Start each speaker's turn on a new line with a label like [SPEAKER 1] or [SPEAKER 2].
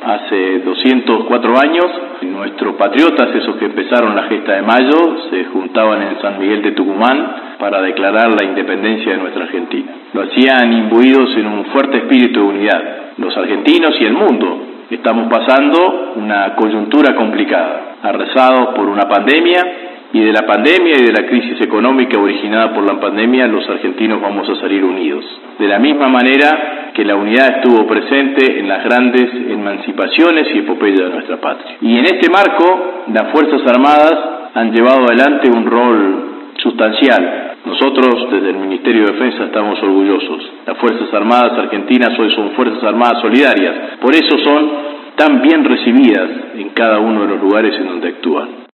[SPEAKER 1] Hace 204 años, nuestros patriotas, esos que empezaron la gesta de mayo, se juntaban en San Miguel de Tucumán para declarar la independencia de nuestra Argentina. Lo hacían imbuidos en un fuerte espíritu de unidad. Los argentinos y el mundo estamos pasando una coyuntura complicada, arrasados por una pandemia, y de la pandemia y de la crisis económica originada por la pandemia, los argentinos vamos a salir unidos. De la misma manera que la unidad estuvo presente en las grandes emancipaciones y epopeyas de nuestra patria. Y en este marco, las Fuerzas Armadas han llevado adelante un rol sustancial. Nosotros, desde el Ministerio de Defensa, estamos orgullosos. Las Fuerzas Armadas argentinas hoy son Fuerzas Armadas solidarias. Por eso son tan bien recibidas en cada uno de los lugares en donde actúan.